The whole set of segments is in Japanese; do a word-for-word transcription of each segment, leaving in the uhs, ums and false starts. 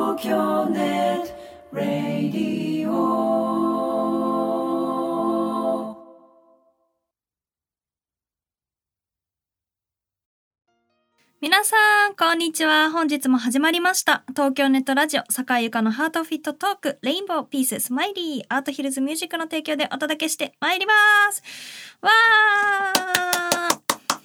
東京ネットラディオ。 皆さんこんにちは。本日も始まりました東京ネットラジオ坂井由香のハートフィットトークレインボーピーススマイリーアートヒルズミュージックの提供でお届けしてまいります。わー、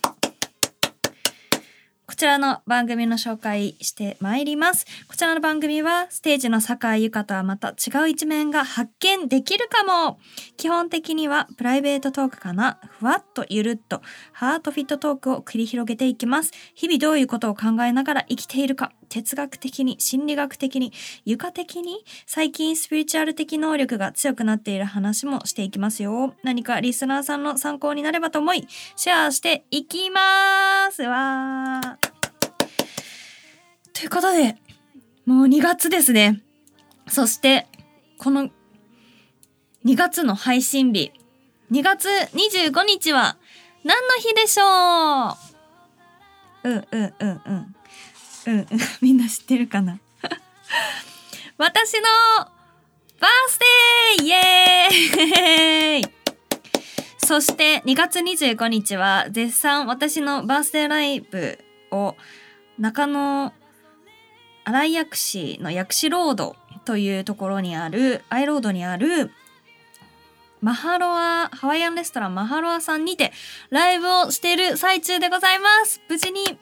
こちらの番組の紹介してまいります。こちらの番組はステージの坂井由香とはまた違う一面が発見できるかも。基本的にはプライベートトークかな、ふわっとゆるっとハートフィットトークを繰り広げていきます。日々どういうことを考えながら生きているか、哲学的に心理学的に由香的に最近スピリチュアル的能力が強くなっている話もしていきますよ。何かリスナーさんの参考になればと思いシェアしていきますわー。ということでもうにがつですね。そしてこのにがつの配信日にがつにじゅうごにちは何の日でしょう。うんうんうんうんうんうんみんな知ってるかな私のバースデーイエーイそしてにがつにじゅうごにちは絶賛私のバースデーライブを中野新井薬師の薬師ロードというところにあるアイロードにあるマハロアハワイアンレストランマハロアさんにてライブをしている最中でございます。無事に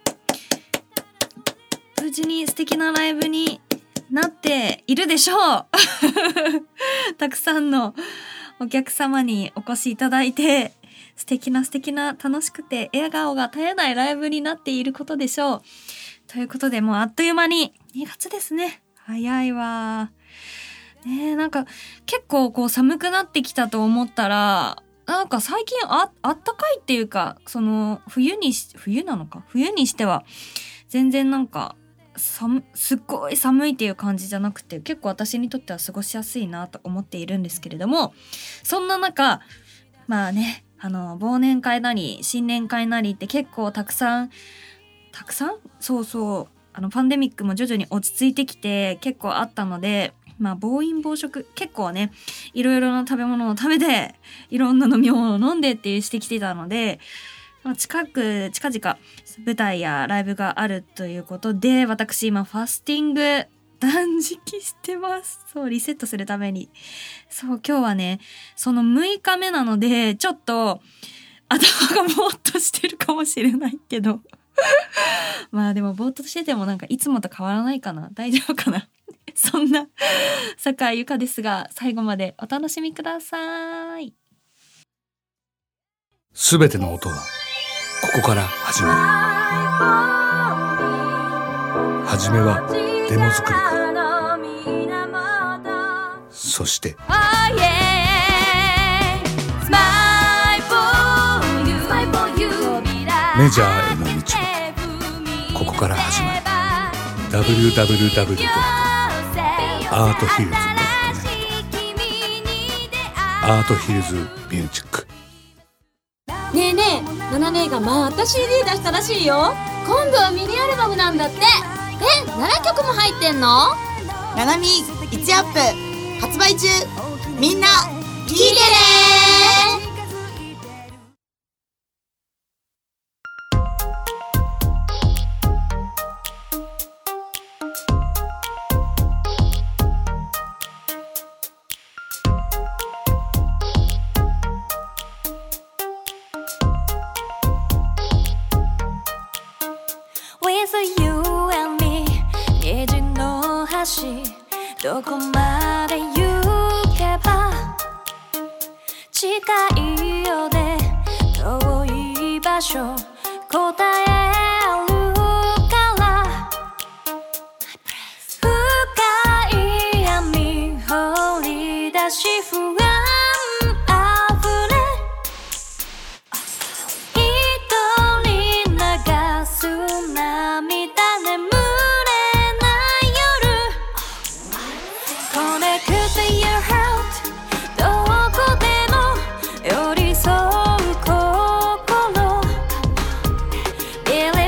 無事に素敵なライブになっているでしょうたくさんのお客様にお越しいただいて素敵な素敵な楽しくて笑顔が絶えないライブになっていることでしょう。ということでもうあっという間ににがつですね。早いわねえ。なんか結構こう寒くなってきたと思ったらなんか最近あ、あったかいっていうかその冬にし冬なのか冬にしては全然なんか寒すっごい寒いっていう感じじゃなくて結構私にとっては過ごしやすいなと思っているんですけれども、そんな中まあねあの忘年会なり新年会なりって結構たくさんたくさんそうそうあのパンデミックも徐々に落ち着いてきて結構あったので、まあ暴飲暴食結構ねいろいろな食べ物を食べていろんな飲み物を飲んでっていうしてきてたので、まあ、近く近々舞台やライブがあるということで私今ファスティング断食してます。そうリセットするために。そう今日はねそのむいかめなのでちょっと頭がぼーっとしてるかもしれないけどまあでもぼーっとしててもなんかいつもと変わらないかな、大丈夫かなそんな坂井由香ですが最後までお楽しみください。 すべての音はここから始まる。はじめはデモ作りから、そしてメジャーへの道はここから始まる。 ダブリューダブリューダブリュードットアートヒルズドットネット アートヒルズミュージック。 ねえねえ、ナナ姉がまた シーディー 出したらしいよ。今度はミニアルバムなんだって。え、ななきょくも入ってんの？ ナナミいちアップ発売中。みんな聞いてね。 どこまで行けば近いようで遠い場所答えあるから深い闇放り出し不安あふれ一人流す涙眠Feel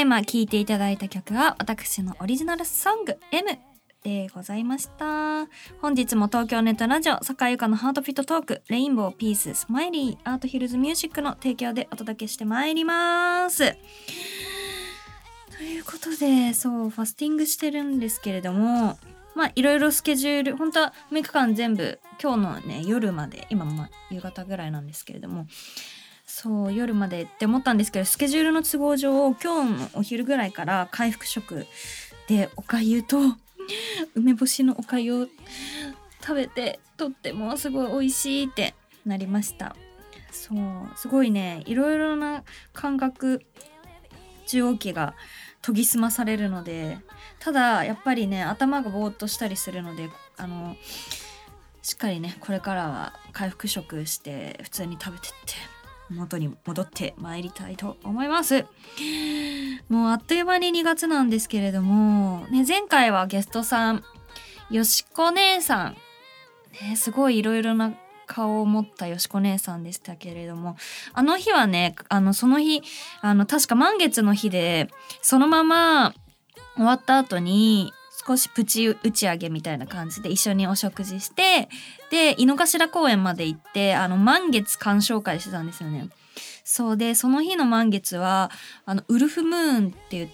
今聴いていただいた曲は私のオリジナルソング M でございました。本日も東京ネットラジオ坂井由香のハートフィットトークレインボーピーススマイリーアートヒルズミュージックの提供でお届けしてまいります。ということで、そうファスティングしてるんですけれども、まあいろいろスケジュール、本当はむいかかん全部今日のね夜まで、今もまあ夕方ぐらいなんですけれども、そう夜までって思ったんですけど、スケジュールの都合上今日のお昼ぐらいから回復食でおかゆと梅干しのおかゆを食べて、とってもすごい美味しいってなりました。そうすごいね、いろいろな感覚受容器が研ぎ澄まされるので、ただやっぱりね頭がぼーっとしたりするので、あのしっかりねこれからは回復食して普通に食べてって元に戻ってまいりたいと思います。もうあっという間ににがつなんですけれども、ね、前回はゲストさんよしこ姉さん、ね、すごいいろいろな顔を持ったよしこ姉さんでしたけれども、あの日はね、あのその日あの確か満月の日で、そのまま終わった後に少しプチ打ち上げみたいな感じで一緒にお食事して、で井の頭公園まで行ってあの満月鑑賞会してたんですよね。そうで、その日の満月はあのウルフムーンって言って、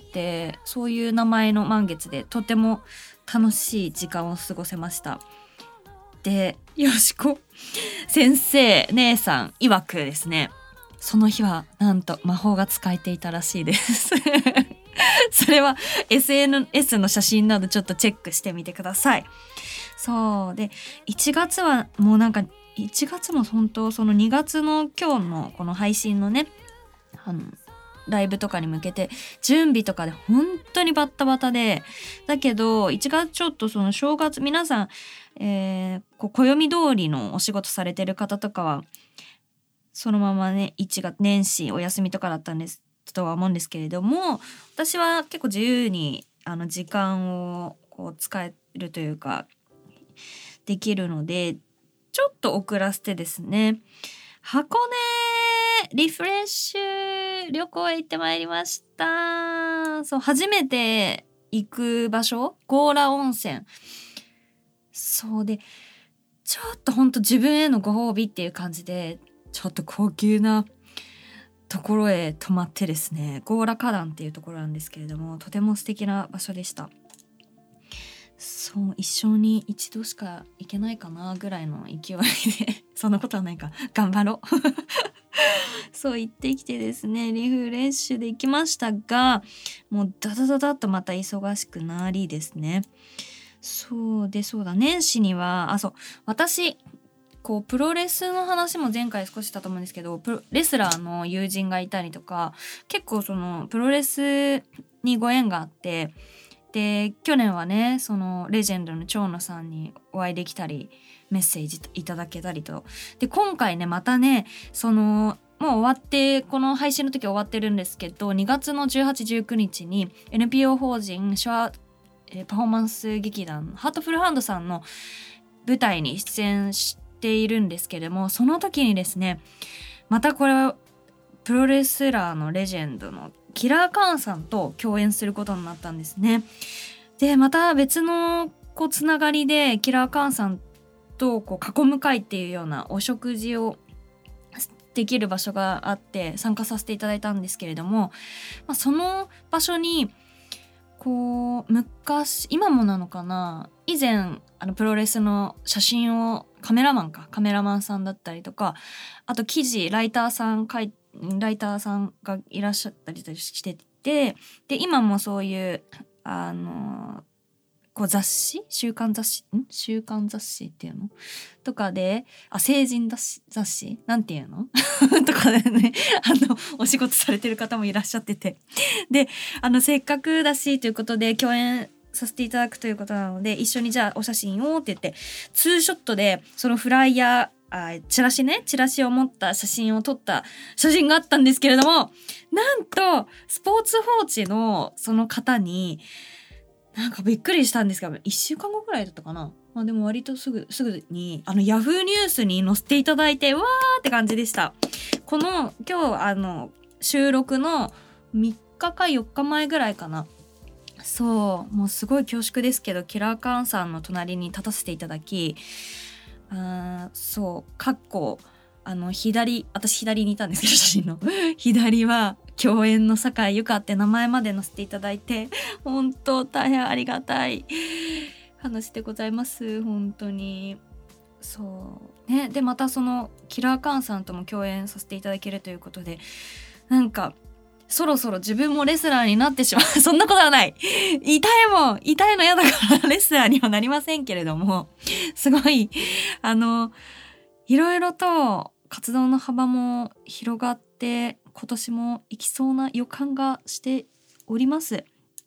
そういう名前の満月でとても楽しい時間を過ごせました。でよしこ先生姉さん曰くですね、その日はなんと魔法が使えていたらしいですそれは エスエヌエス の写真などちょっとチェックしてみてください。そうでいちがつはもうなんかいちがつも本当そのにがつの今日のこの配信のねあのライブとかに向けて準備とかで本当にバッタバタで、だけどいちがつちょっとその正月皆さん、えー、こう暦通りのお仕事されてる方とかはそのままねいちがつ年始お休みとかだったんですとは思うんですけれども、私は結構自由にあの時間をこう使えるというかできるので、ちょっと遅らせてですね箱根リフレッシュ旅行へ行ってまいりました。そう初めて行く場所強羅温泉、そうでちょっとほんと自分へのご褒美っていう感じでちょっと高級なところへ泊まってですね、強羅花壇っていうところなんですけれども、とても素敵な場所でした。そう一生に一度しか行けないかなぐらいの勢いでそんなことはないか頑張ろうそう行ってきてですねリフレッシュで行きましたが、もうダダダダッとまた忙しくなりですね。そうでそうだ年始にはあそう私こうプロレスの話も前回少ししたと思うんですけど、プロレスラーの友人がいたりとか結構そのプロレスにご縁があって、で去年はねそのレジェンドの長野さんにお会いできたりメッセージいただけたりと、で今回ねまたねそのもう終わってこの配信の時終わってるんですけど、にがつのじゅうはち、じゅうくにちに エヌピーオー 法人手話パフォーマンス劇団ハートフルハンドさんの舞台に出演しているんですけれども、その時にですねまたこれはプロレスラーのレジェンドのキラーカーンさんと共演することになったんですね。でまた別のこうつながりでキラーカーンさんとこう囲む会っていうようなお食事をできる場所があって参加させていただいたんですけれども、まあ、その場所にこう昔今もなのかな、以前あのプロレスの写真をカメラマンかカメラマンさんだったりとか、あと記事ライターさん書いライターさんがいらっしゃったりしてて、で今もそういうあのこう雑誌週刊雑誌ん週刊雑誌っていうのとかであ成人雑誌雑誌なんていうのとかでねあのお仕事されてる方もいらっしゃってて、であのせっかくだしということで共演させていただくということなので一緒にじゃあお写真をって言ってツーショットでそのフライヤーあチラシねチラシを持った写真を撮った写真があったんですけれども、なんとスポーツ報知のその方になんかびっくりしたんですがいっしゅうかんごくらいだったかな、まあ、でも割とすぐすぐにあのヤフーニュースに載せていただいてわーって感じでした。この今日あの収録のみっ日かよっかまえぐらいかな。そうもうすごい恐縮ですけどキラーカンさんの隣に立たせていただき、あそうかっこあの左私左にいたんですけど写真の左は共演の酒井由香って名前まで載せていただいて本当大変ありがたい話でございます。本当にそうね。でまたそのキラーカンさんとも共演させていただけるということで、なんかそろそろ自分もレスラーになってしまうそんなことはない、痛いもん痛いの嫌だからレスラーにはなりませんけれども、すごいあのいろいろと活動の幅も広がって今年も行きそうな予感がしております。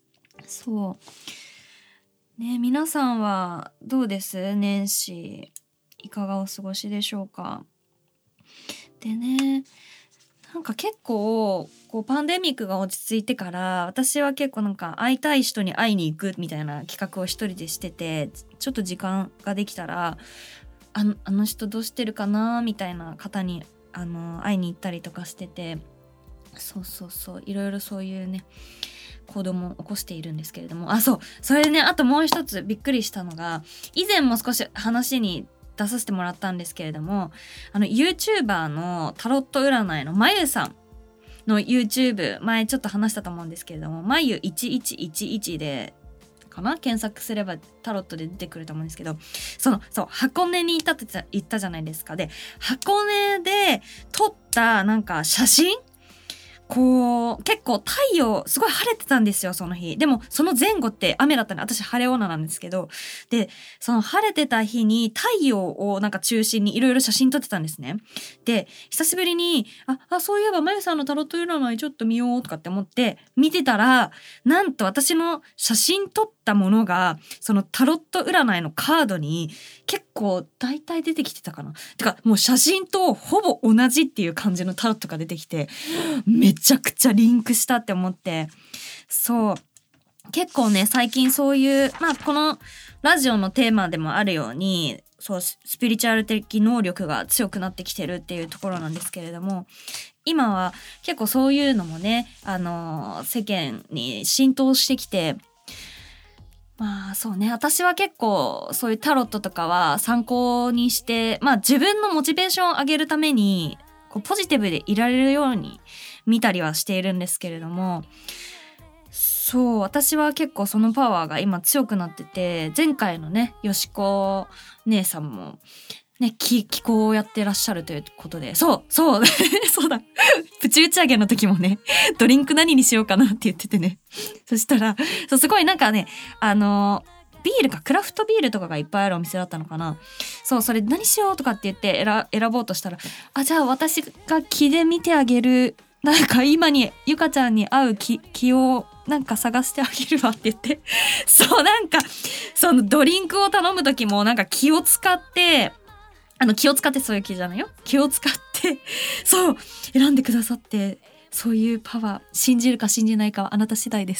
そうね。皆さんはどうです？年始いかがお過ごしでしょうか。でね、なんか結構こうパンデミックが落ち着いてから私は結構なんか会いたい人に会いに行くみたいな企画を一人でしてて、ちょっと時間ができたらあの、あの人どうしてるかなみたいな方にあの会いに行ったりとかしてて、そうそうそういろいろそういうね行動も起こしているんですけれども、あそうそれでね、あともう一つびっくりしたのが、以前も少し話に出させてもらったんですけれども、あの YouTuber のタロット占いのまゆさんの YouTube 前ちょっと話したと思うんですけれども、まゆいちいちいちいちでかな検索すればタロットで出てくると思うんですけど、そのそう箱根に行ったって言ったじゃないですか。で箱根で撮ったなんか写真、こう結構太陽すごい晴れてたんですよその日。でもその前後って雨だったの。私晴れ女なんですけど、でその晴れてた日に太陽をなんか中心にいろいろ写真撮ってたんですね。で久しぶりにああそういえばまゆさんのタロット占いちょっと見ようとかって思って見てたら、なんと私の写真撮ったものがそのタロット占いのカードに結構大体出てきてたかな。てかもう写真とほぼ同じっていう感じのタロットが出てきて、めめちゃくちゃリンクしたって思って、そう結構ね最近そういうまあこのラジオのテーマでもあるように、そうスピリチュアル的能力が強くなってきてるっていうところなんですけれども、今は結構そういうのもねあの世間に浸透してきて、まあそうね、私は結構そういうタロットとかは参考にして、まあ自分のモチベーションを上げるためにこうポジティブでいられるように見たりはしているんですけれども、そう私は結構そのパワーが今強くなってて、前回のねよしこ姉さんもね気気候をやってらっしゃるということで、そうそうそうだプチ打ち上げの時もねドリンク何にしようかなって言っててね、そしたらそうすごいなんかねあのビールかクラフトビールとかがいっぱいあるお店だったのかな。そうそれ何しようとかって言って選、選ぼうとしたら、あじゃあ私が気で見てあげる、なんか今にゆかちゃんに合う 気, 気をなんか探してあげるわって言ってそうなんかそのドリンクを頼む時もなんか気を使ってあの気を使ってそういう気じゃないよ気を使ってそう選んでくださって、そういうパワー信じるか信じないかはあなた次第です。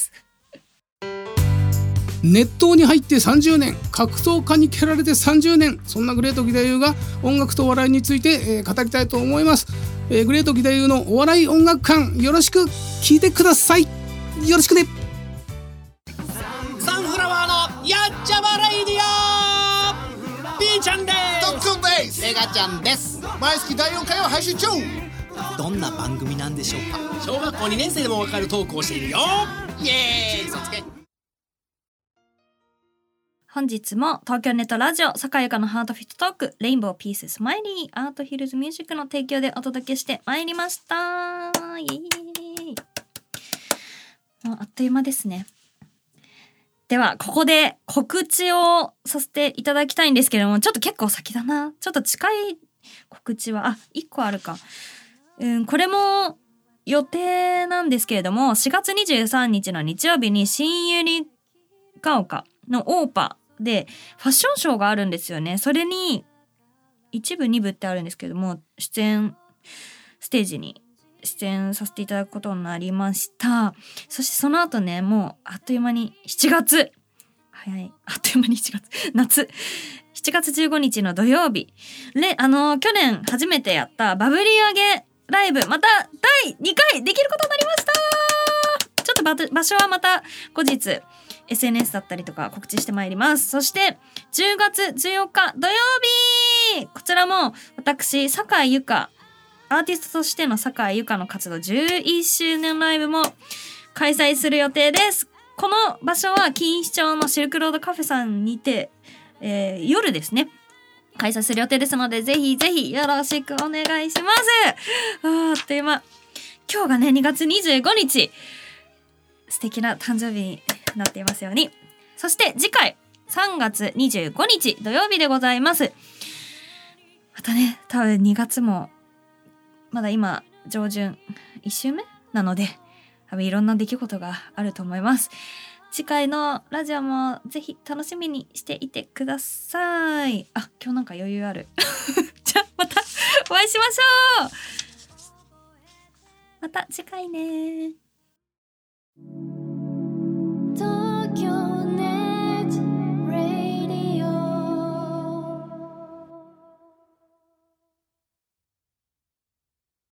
熱湯に入ってさんじゅうねん、格闘家に蹴られてさんじゅうねん、そんなグレート義太夫が音楽とお笑いについて、えー、語りたいと思います、えー、グレート義太夫のお笑い音楽館、よろしく聞いてください。よろしくね。 サンフラワーのやっちゃまレイディオ、ピーちゃんですドックンです。 メガちゃんです。 毎月だいよんかいを配信中。 どんな番組なんでしょうか。小学校にねん生でもわかるトークをしているよ。イエーイそつけ。 本日も東京ネットラジオ酒井由香のハートフィットトークレインボーピーススマイリーアートヒルズミュージックの提供でお届けしてまいりました。イエーイ。もうあっという間ですね。ではここで告知をさせていただきたいんですけれども、ちょっと結構先だな。ちょっと近い告知はあいっこあるか。うんこれも予定なんですけれども、しがつにじゅうさんにちの日曜日に新百合ヶ丘のオーパでファッションショーがあるんですよね。それに一部二部ってあるんですけども、出演ステージに出演させていただくことになりました。そしてその後ね、もうあっという間にしちがつ、早い、あっという間にしちがつ、夏しちがつじゅうごにちの土曜日、レあの去年初めてやったバブリー上げライブ、まただいにかいできることになりました。ちす場所はまた後日 エスエヌエス だったりとか告知してまいります。そしてじゅうがつじゅうよっか土曜日、こちらも私酒井由香、アーティストとしての酒井由香の活動じゅういっしゅうねんライブも開催する予定です。この場所は錦糸町のシルクロードカフェさんにて、えー、夜ですね開催する予定ですので、ぜひぜひよろしくお願いします。あーあっという間、今日がねにがつにじゅうごにち、素敵な誕生日になっていますように。そして次回さんがつにじゅうごにち土曜日でございます。またね、多分にがつもまだ今上旬いっしゅうめなので、多分いろんな出来事があると思います。次回のラジオもぜひ楽しみにしていてください。あ、今日なんか余裕ある。じゃあまたお会いしましょう。また次回ね。 東京